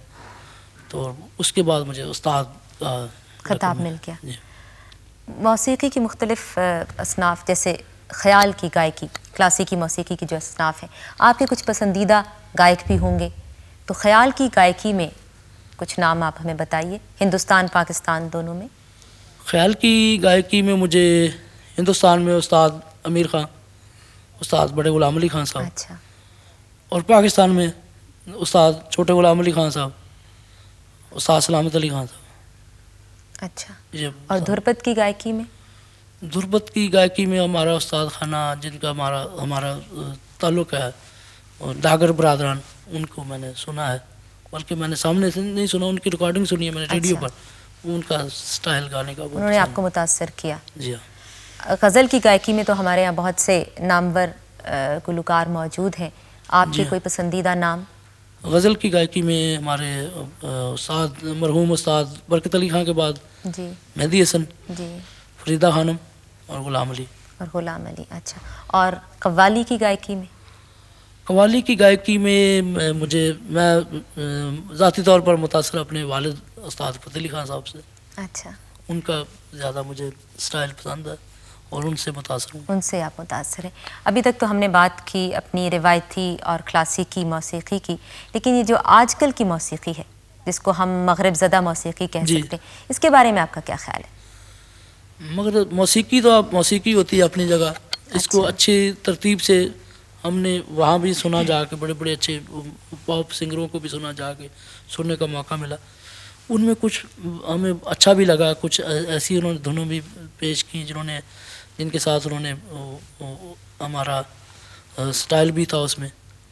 تو اس کے بعد مجھے استاد کا خطاب مل گیا. موسیقی کی مختلف اصناف، جیسے خیال کی گائکی، کلاسیکی موسیقی کی جو اصناف ہیں، آپ کے کچھ پسندیدہ گائک بھی ہوں گے، تو خیال کی گائکی میں کچھ نام آپ ہمیں بتائیے، ہندوستان پاکستان دونوں میں. خیال کی گائکی میں مجھے ہندوستان میں استاد امیر خان، استاد بڑے غلام علی خان صاحب. اچھا. اور پاکستان میں استاد چھوٹے غلام علی خان صاحب، استاد سلامت علی خان صاحب. اچھا. اور دھرپد کی گائکی میں؟ دھرپد کی گائکی میں ہمارا استاد خانہ، جن کا ہمارا تعلق ہے، اور ڈاگر برادران، ان کو میں نے سنا ہے، بلکہ میں نے سامنے سے نہیں سنا، ان کی ریکارڈنگ سنی ہے میں نے ریڈیو پر. ان کا سٹائل گانے کا انہوں نے آپ کو متاثر کیا. جی ہاں. غزل کی گائکی میں تو ہمارے یہاں بہت سے نامور گلوکار موجود ہیں، آپ کے کوئی پسندیدہ نام؟ غزل کی گائکی میں ہمارے استاد مرحوم استاد برکت علی خان کے بعد جی مہدی حسن، جی، فریدہ خانم اور غلام علی. اور غلام علی. اچھا. اور قوالی کی گائکی میں؟ قوالی کی گائکی میں میں ذاتی طور پر متاثر اپنے والد استاد فتح علی خان صاحب سے. اچھا. ان کا زیادہ مجھے سٹائل پسند ہے اور ان سے متاثر ہوں. ان سے آپ متاثر ہیں. ابھی تک تو ہم نے بات کی اپنی روایتی اور کلاسیکی موسیقی کی، لیکن یہ جو آج کل کی موسیقی ہے، جس کو ہم مغرب زدہ موسیقی کہہ سکتے ہیں، اس کے بارے میں آپ کا کیا خیال ہے؟ مگر موسیقی تو موسیقی ہوتی ہے اپنی جگہ. اس کو اچھی ترتیب سے ہم نے وہاں بھی سنا جا کے، بڑے بڑے اچھے پاپ سنگروں کو بھی سنا جا کے، سننے کا موقع ملا. ان میں کچھ ہمیں اچھا بھی لگا، کچھ ایسی انہوں نے دھنوں بھی پیش کی جن کے ساتھ انہوں نے ہمارا سٹائل بھی تھا، اس میں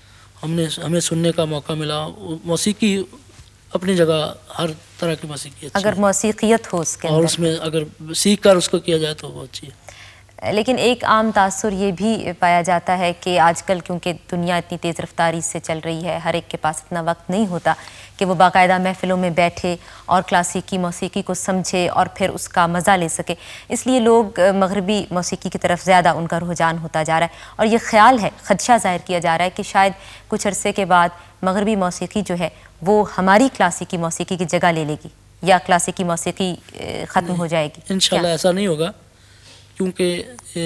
ہمیں سننے کا موقع ملا. موسیقی اپنی جگہ، ہر طرح کی موسیقی اچھی اگر موسیقیت ہو اس کے اور اس میں اگر سیکھ کر اس کو کیا جائے تو وہ اچھی ہے. لیکن ایک عام تاثر یہ بھی پایا جاتا ہے کہ آج کل کیونکہ دنیا اتنی تیز رفتاری سے چل رہی ہے، ہر ایک کے پاس اتنا وقت نہیں ہوتا کہ وہ باقاعدہ محفلوں میں بیٹھے اور کلاسیکی موسیقی کو سمجھے اور پھر اس کا مزہ لے سکے. اس لیے لوگ مغربی موسیقی کی طرف زیادہ ان کا رجحان ہوتا جا رہا ہے، اور یہ خیال ہے، خدشہ ظاہر کیا جا رہا ہے کہ شاید کچھ عرصے کے بعد مغربی موسیقی جو ہے وہ ہماری کلاسیکی موسیقی کی جگہ لے لے گی، یا کلاسیکی موسیقی ختم ہو جائے گی. انشاءاللہ ایسا نہیں ہوگا، کیونکہ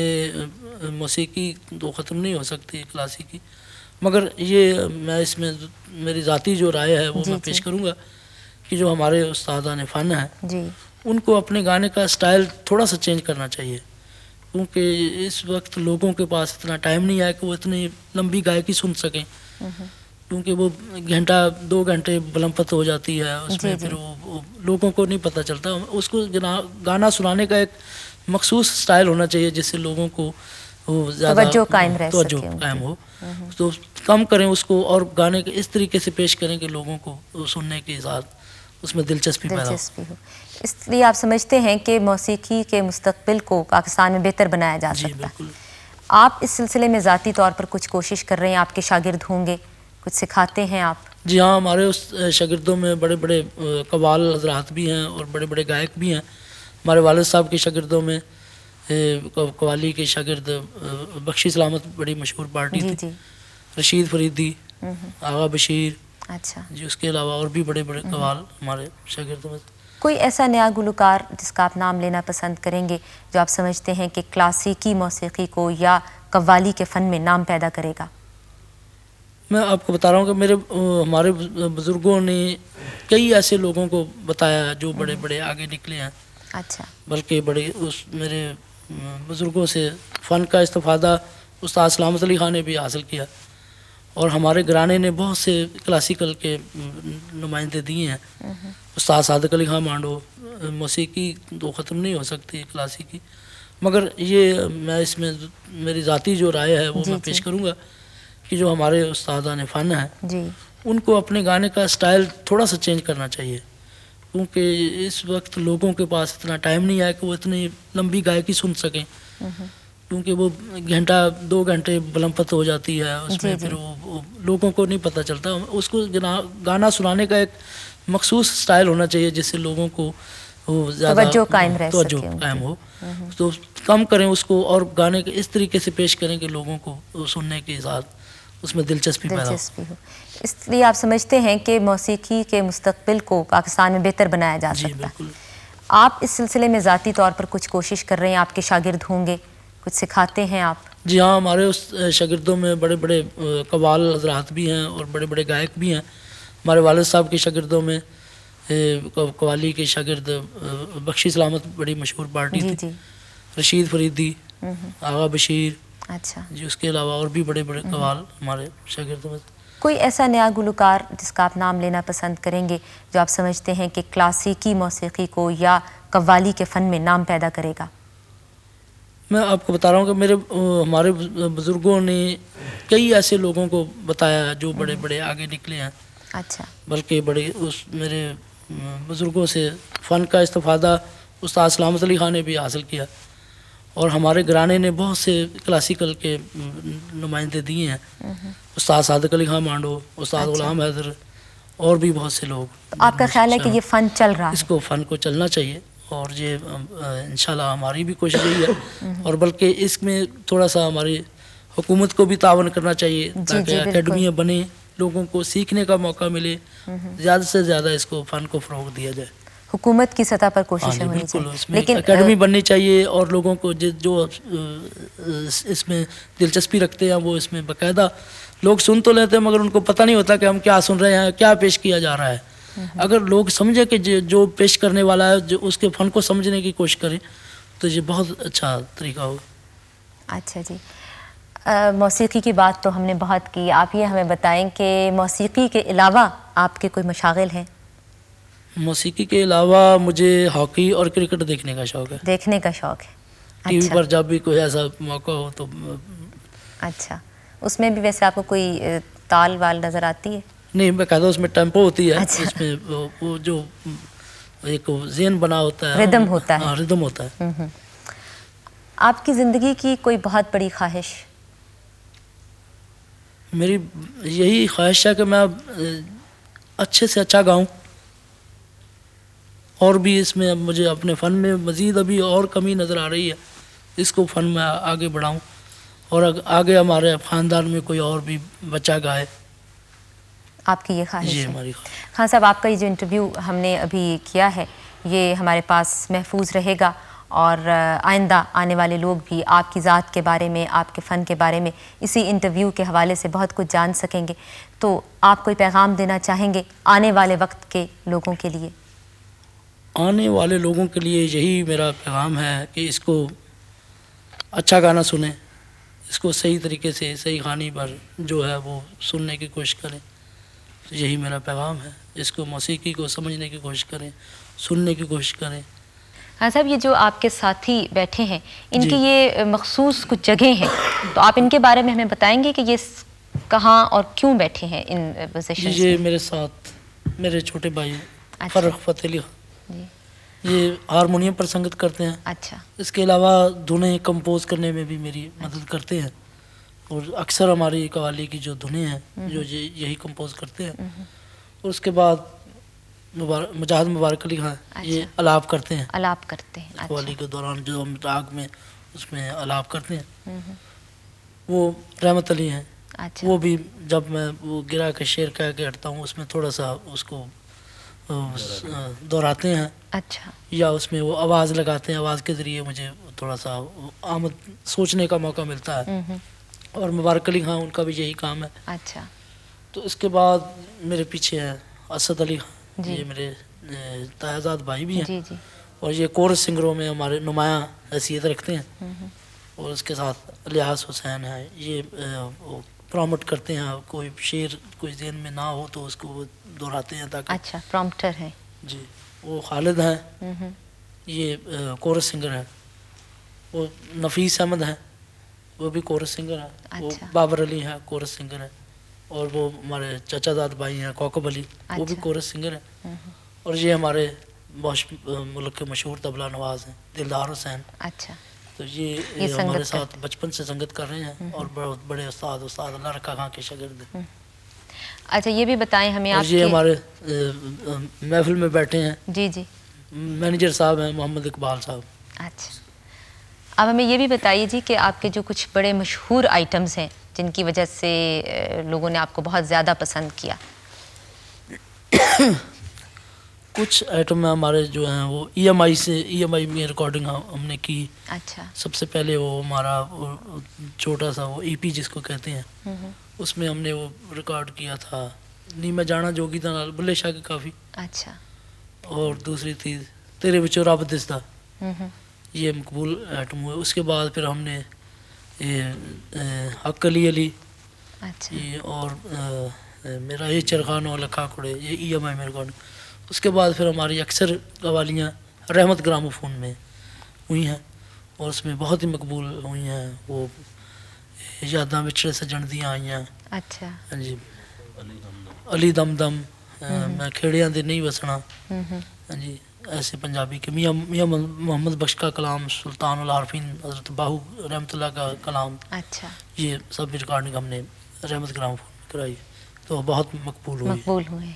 موسیقی تو ختم نہیں ہو سکتی کلاسیکی. مگر یہ میں اس میں میری ذاتی جو رائے ہے وہ میں پیش کروں گا کہ کہ جو ہمارے استادان فن ہیں جی ان کو اپنے گانے کا اسٹائل تھوڑا سا چینج کرنا چاہیے، کیونکہ اس وقت لوگوں کے پاس اتنا ٹائم نہیں ہے کہ وہ اتنی لمبی گائکی سن سکیں، کیونکہ وہ گھنٹہ 2 گھنٹے بلمپت ہو جاتی ہے اس میں، پھر وہ لوگوں کو نہیں پتہ چلتا. اس کو گانا سنانے کا ایک مخصوص اسٹائل ہونا چاہیے جس سے لوگوں کو وہ زیادہ توجہ قائم رہ توجہ سکے قائم ہو. تو کم کریں اس کو اور گانے کے اس طریقے سے پیش کریں کہ لوگوں کو سننے کے ساتھ اس میں دلچسپی پیدا ہو. اس لیے آپ سمجھتے ہیں کہ موسیقی کے مستقبل کو پاکستان میں بہتر بنایا جا جی سکتا ہے. بالکل. آپ اس سلسلے میں ذاتی طور پر کچھ کوشش کر رہے ہیں، آپ کے شاگرد ہوں گے، کچھ سکھاتے ہیں آپ؟ جی ہاں، ہمارے اس شاگردوں میں بڑے بڑے قوال حضرات بھی ہیں اور بڑے بڑے گائک بھی ہیں. ہمارے والد صاحب کے شاگردوں میں قوالی کے شاگرد بخشی سلامت بڑی مشہور پارٹی تھی، رشید فریدی، آغا بشیر، اچھا جی اس کے علاوہ اور بھی بڑے بڑے قوال ہمارے شاگردوں میں. کوئی ایسا نیا گلوکار جس کا آپ نام لینا پسند کریں گے جو آپ سمجھتے ہیں کہ کلاسیکی موسیقی کو یا قوالی کے فن میں نام پیدا کرے گا؟ میں آپ کو بتا رہا ہوں کہ ہمارے بزرگوں نے کئی ایسے لوگوں کو بتایا جو بڑے بڑے آگے نکلے ہیں. اچھا. بلکہ میرے بزرگوں سے فن کا استفادہ استاد سلامت علی خان نے بھی حاصل کیا، اور ہمارے گھرانے نے بہت سے کلاسیکل کے نمائندے دیے ہیں. استاد صادق علی خان مانڈو. موسیقی تو ختم نہیں ہو سکتی کلاسیکی، مگر یہ میں اس میں میری ذاتی جو رائے ہے وہ میں پیش کروں گا کہ جو ہمارے استادان فن ہیں ان کو اپنے گانے کا اسٹائل تھوڑا سا چینج کرنا چاہیے، کیونکہ اس وقت لوگوں کے پاس اتنا ٹائم نہیں ہے کہ وہ اتنی لمبی گائکی سن سکیں، کیونکہ وہ گھنٹہ 2 گھنٹے بلمپت ہو جاتی ہے اس میں، پھر وہ لوگوں کو نہیں پتہ چلتا. اس کو گانا سنانے کا ایک مخصوص اسٹائل ہونا چاہیے جس سے لوگوں کو وہ زیادہ توجہ قائم ہو. تو کم کریں اس کو اور گانے کے اس طریقے سے پیش کریں کہ لوگوں کو سننے کے ساتھ اس میں دلچسپی پیدا ہو. اس لیے آپ سمجھتے ہیں کہ موسیقی کے مستقبل کو پاکستان میں بہتر بنایا جا جی سکتا ہے. بالکل. آپ اس سلسلے میں ذاتی طور پر کچھ کوشش کر رہے ہیں، آپ کے شاگرد ہوں گے، کچھ سکھاتے ہیں آپ؟ جی ہاں، ہمارے اس شاگردوں میں بڑے بڑے قوال حضرات بھی ہیں اور بڑے بڑے گائک بھی ہیں. ہمارے والد صاحب کے شاگردوں میں قوالی کے شاگرد بخشی سلامت بڑی مشہور پارٹی تھی، رشید فریدی، آغا بشیر، اچھا جی اس کے علاوہ اور بھی بڑے بڑے قوال ہمارے شاگردوں میں. کوئی ایسا نیا گلوکار جس کا آپ نام لینا پسند کریں گے جو آپ سمجھتے ہیں کہ کلاسیکی موسیقی کو یا قوالی کے فن میں نام پیدا کرے گا؟ میں آپ کو بتا رہا ہوں کہ ہمارے بزرگوں نے کئی ایسے لوگوں کو بتایا جو بڑے بڑے آگے نکلے ہیں. اچھا. بلکہ میرے بزرگوں سے فن کا استفادہ استاد سلامت علی خان نے بھی حاصل کیا، اور ہمارے گھرانے نے بہت سے کلاسیکل کے نمائندے دیے ہیں. استاد صادق علی خان مانڈو، استاد غلام حیدر اور بھی بہت سے لوگ. آپ کا خیال ہے کہ یہ فن چل رہا ہے؟ اس کو فن کو چلنا چاہیے، اور یہ انشاءاللہ ہماری بھی کوشش یہی ہے، اور بلکہ اس میں تھوڑا سا ہماری حکومت کو بھی تعاون کرنا چاہیے تاکہ اکیڈمیاں بنیں، لوگوں کو سیکھنے کا موقع ملے، زیادہ سے زیادہ اس کو فن کو فروغ دیا جائے. حکومت کی سطح پر کوشش ہونی چاہیے، لیکن اکیڈمی بننی چاہیے، اور لوگوں کو جو اس میں دلچسپی رکھتے ہیں وہ اس میں باقاعدہ لوگ سن تو لیتے ہیں، مگر ان کو پتہ نہیں ہوتا کہ ہم کیا سن رہے ہیں، کیا پیش کیا جا رہا ہے. اگر لوگ سمجھے کہ جو پیش کرنے والا ہے جو اس کے فن کو سمجھنے کی کوشش کریں تو یہ بہت اچھا طریقہ ہوگا. اچھا جی، موسیقی کی بات تو ہم نے بہت کی. آپ یہ ہمیں بتائیں کہ موسیقی کے علاوہ آپ کے کوئی مشاغل ہیں؟ موسیقی کے علاوہ مجھے ہاکی اور کرکٹ دیکھنے کا شوق ہے. دیکھنے کا شوق ہے. ٹی وی پر جب بھی کوئی ایسا موقع ہو تو. اچھا، اس میں بھی ویسے آپ کو کوئی تال وال نظر آتی ہے؟ نہیں، باقاعدہ اس میں ٹیمپو ہوتی ہے. اس میں وہ جو ایک ذہن بنا ہوتا ہے، ردم ہوتا ہے. ردم ہوتا ہے. آپ کی زندگی کی کوئی بہت بڑی خواہش؟ میری یہی خواہش ہے کہ میں اچھے سے اچھا گاؤں، اور بھی اس میں مجھے اپنے فن میں مزید ابھی اور کمی نظر آ رہی ہے، اس کو فن میں آگے بڑھاؤں، اور آگے ہمارے خاندان میں کوئی اور بھی بچہ گائے. آپ کی یہ خواہش ہے؟ ہماری خواہش. خان صاحب، آپ کا یہ جو انٹرویو ہم نے ابھی کیا ہے یہ ہمارے پاس محفوظ رہے گا، اور آئندہ آنے والے لوگ بھی آپ کی ذات کے بارے میں، آپ کے فن کے بارے میں اسی انٹرویو کے حوالے سے بہت کچھ جان سکیں گے. تو آپ کوئی پیغام دینا چاہیں گے آنے والے وقت کے لوگوں کے لیے؟ آنے والے لوگوں کے لیے یہی میرا پیغام ہے کہ اس کو اچھا گانا سنیں، اس کو صحیح طریقے سے صحیح کہانی پر جو ہے وہ سننے کی کوشش کریں. یہی میرا پیغام ہے. اس کو موسیقی کو سمجھنے کی کوشش کریں، سننے کی کوشش کریں. ہاں صاحب، یہ جو آپ کے ساتھی بیٹھے ہیں ان کی یہ مخصوص کچھ جگہیں ہیں، تو آپ ان کے بارے میں ہمیں بتائیں گے کہ یہ کہاں اور کیوں بیٹھے ہیں ان پوزیشنز یہ میں؟ میرے ساتھ میرے چھوٹے بھائی اچھا. فرخ فتح علی جی. یہ ہارمونیم پر سنگت کرتے ہیں. اچھا. اس کے علاوہ دھنیں کمپوز کرنے میں بھی میری مدد کرتے ہیں، اور اکثر ہماری قوالی کی جو دھنیں ہیں جو یہی کمپوز کرتے ہیں. اور اس کے بعد مجاہد مبارک علی خان یہ الاپ کرتے ہیں. الاپ کرتے ہیں قوالی کے دوران جو ہم راگ میں اس میں الاپ کرتے ہیں. وہ رحمت علی ہیں. وہ بھی جب میں وہ گرا کے شعر کہہ کے ہٹتا ہوں اس میں تھوڑا سا اس کو دہراتے ہیں. اچھا. یا اس میں وہ آواز لگاتے ہیں، آواز کے ذریعے مجھے تھوڑا سا آمد سوچنے کا موقع ملتا ہے. اور مبارک علی خان ان کا بھی یہی کام ہے. اچھا. تو اس کے بعد میرے پیچھے ہیں اسد علی خان، یہ میرے تایزاد بھائی بھی ہیں. اور یہ کورس سنگروں میں ہمارے نمایاں حیثیت رکھتے ہیں. اور اس کے ساتھ الیاس حسین ہے، یہ پروموٹ کرتے ہیں. کوئی شعر کوئی ذہن میں نہ ہو تو اس کو وہ دہراتے ہیں تاکہ. اچھا، پرومپٹر ہیں. جی. وہ خالد ہیں، یہ کورس سنگر ہیں. وہ نفیس احمد ہیں، وہ بھی کورس سنگر ہیں. وہ بابر علی ہیں، کورس سنگر ہیں. اور وہ ہمارے چچا زاد بھائی ہیں کوکب علی، وہ بھی کورس سنگر ہیں. اور یہ ہمارے ملک کے مشہور طبلہ نواز ہیں دلدار حسین. اچھا. تو یہ ہمارے ساتھ بچپن سے سنگت کر رہے ہیں اور بہت بڑے استاد اللہ رکھا خان کے شاگرد ہیں. اچھا، یہ بھی بتائیں ہمیں آپ یہ ہمارے محفل میں بیٹھے ہیں. جی جی. مینیجر صاحب ہیں محمد اقبال صاحب. اچھا. اب ہمیں یہ بھی بتائیے جی کہ آپ کے جو کچھ بڑے مشہور آئٹمز ہیں جن کی وجہ سے لوگوں نے آپ کو بہت زیادہ پسند کیا. کچھ آئٹم ہمارے جو ہیں وہ ای ایم آئی میں ریکارڈنگ ہم نے کی. اچھا. سب سے پہلے وہ ہمارا چھوٹا سا وہ ای پی جس کو کہتے ہیں، اس میں ہم نے وہ ریکارڈ کیا تھا نی میں جانا جوگی تھا نال بلے شاہ کی کافی. اچھا. اور دوسری تھی تیرے بچوں رب دستا، یہ مقبول آئٹم ہوئے. اس کے بعد پھر ہم نے حق علی اور میرا یہ چرخان اور لکھا کھڑے یہ ای ایم آئی میں ریکارڈنگ. اس کے بعد پھر ہماری اکثر قوالیاں رحمت گرامو فون میں ہوئی ہیں اور اس میں بہت ہی مقبول ہوئی ہیں. وہ یاداں بچھڑے سجن دیاں آئی ہیں. اچھا. ہاں جی. علی دم دم، میں کھیڑیاں دے نہیں وسنا. ہاں جی. ایسے پنجابی کے میاں محمد بخش کا کلام، سلطان العارفین حضرت باہو رحمۃ اللہ کا کلام. اچھا. یہ سب ریکارڈنگ ہم نے رحمت گرام فون میں کرائی تو بہت مقبول ہوئے.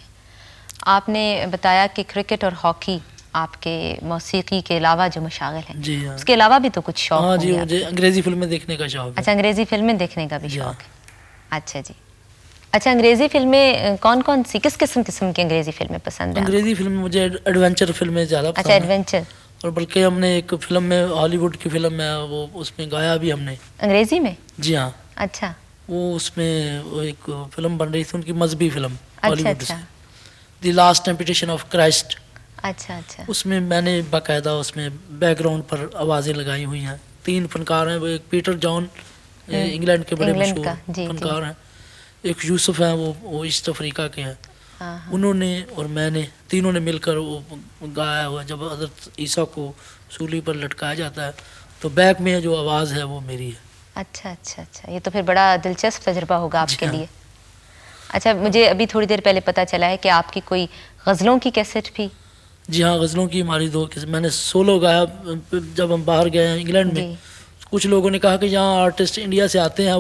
آپ نے بتایا کہ کرکٹ اور ہاکی آپ کے موسیقی کے علاوہ جو مشاغل ہیں. جی ہاں. اس کے علاوہ بھی تو کچھ شوق؟ ہاں جی، مجھے انگریزی فلمیں دیکھنے کا شوق ہے. اچھا، انگریزی فلمیں دیکھنے کا بھی شوق ہے. اچھا جی. اچھا، انگریزی فلمیں کون کون سی کس قسم کی انگریزی فلمیں پسند ہیں؟ انگریزی فلم مجھے ایڈونچر فلمیں زیادہ پسند ہیں. اچھا، ایڈونچر. اور بلکہ ہم نے ایک فلم میں ہالی ووڈ کی فلم میں وہ اس میں گایا بھی ہم نے انگریزی میں. جی ہاں. اچھا. وہ اس میں ایک فلم بن رہی تھی ان کی مذہبی فلم ہالی اچھا ووڈ اچھا. The last temptation of Christ. اچھا اچھا. اس میں میں نے باقاعدہ اس میں بیک گراؤنڈ پر آوازیں لگائی ہوئی ہیں. 3 فنکار ہیں. وہ ایک پیٹر جان انگلینڈ کے بڑے مشہور فنکار ہیں. ایک یوسف ہیں وہ ایسٹ افریقہ کے ہیں. انہوں نے اور میں نے تینوں نے مل کر وہ گایا ہوا. جب حضرت عیسیٰ کو سولی پر لٹکایا جاتا ہے تو بیک میں جو آواز ہے وہ میری ہے. اچھا اچھا اچھا. یہ تو پھر بڑا دلچسپ تجربہ ہوگا آپ کے لیے. اچھا، مجھے ابھی تھوڑی دیر پہلے پتہ چلا ہے کہ آپ کی کوئی غزلوں کی کیسٹ بھی. جی ہاں، غزلوں کی ہماری 2 کیسٹ. میں نے سولو گایا جب ہم باہر گئے ہیں انگلینڈ میں. کچھ لوگوں نے کہا کہ یہاں آرٹسٹ انڈیا سے آتے ہیں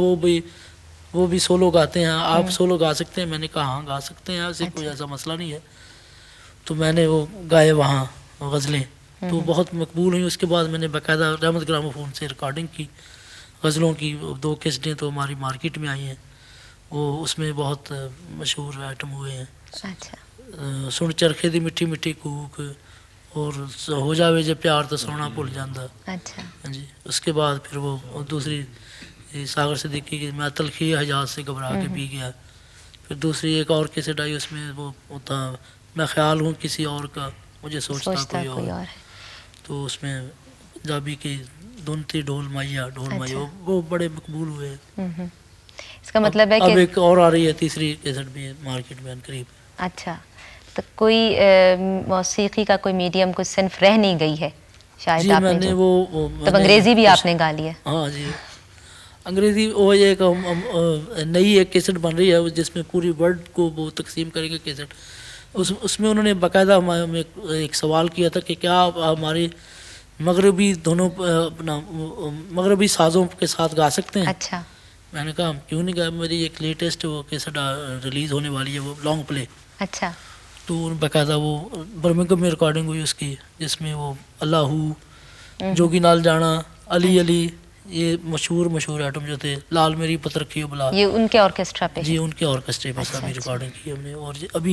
وہ بھی سولو گاتے ہیں، آپ سولو گا سکتے ہیں. میں نے کہا ہاں گا سکتے ہیں، ایسے کوئی ایسا مسئلہ نہیں ہے. تو میں نے وہ گائے وہاں غزلیں تو بہت مقبول ہوئی. اس کے بعد میں نے باقاعدہ رحمت گرامو فون سے ریکارڈنگ کی غزلوں کی. 2 کیسٹیں تو ہماری مارکیٹ میں آئی ہیں. وہ اس میں بہت مشہور آئٹم ہوئے ہیں. اچھا. سن چرخے دی مٹھی مٹھی کوک، اور ہو جاوے جے پیار تو سونا بھول جاندہ. اچھا ہاں جی. اس کے بعد پھر وہ دوسری ساغر صدیقی کی میں تلخی حجاز سے گھبرا کے پی گیا. پھر دوسری ایک اور کیسٹ آئی, اس میں وہ ہوتا میں خیال ہوں کسی اور کا, مجھے سوچتا کوئی اور. ہے. تو اس میں پنجابی کی دھن تھی ڈھول مائیا وہ بڑے مقبول ہوئے. اس کا مطلب ہے اب کہ ایک اور آ رہی ہے تیسری کیسٹ بھی مارکیٹ میں قریب. اچھا, تو کوئی موسیقی کا کوئی میڈیم کوئی صنف رہ نہیں گئی ہے شاید جی آپ میں نے نے جو وہ تب انگریزی بھی آپ نے گا لی ہے. ہاں جی, انگریزی وہ ایک نئی ایک کیسٹ بن رہی ہے جس میں پوری ورلڈ کو وہ تقسیم کرے گا کیسٹ. اس میں انہوں نے باقاعدہ ایک سوال کیا تھا کہ کیا آپ ہماری مغربی دونوں اپنا مغربی سازوں کے ساتھ گا سکتے ہیں. اچھا, میں نے کہا کیوں نہیں گا, میری ایک لیٹسٹ وہ کیسٹ ریلیز ہونے والی ہے وہ لانگ پلے. اچھا, تو باقاعدہ وہ برمنگھم میں ریکارڈنگ ہوئی اس کی, جس میں وہ اللہ جوگی نال جانا, علی علی, یہ مشہور ایٹم جو تھے, لال میری پترکی بلا, یہ ان کے آرکیسٹرا پہ جی ان کے آرکسٹرے پر ابھی ریکارڈنگ کی ہم نے, اور ابھی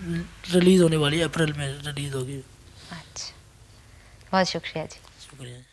ریلیز ہونے والی ہے, اپریل میں ریلیز ہوگی. اچھا, بہت شکریہ جی. شکریہ.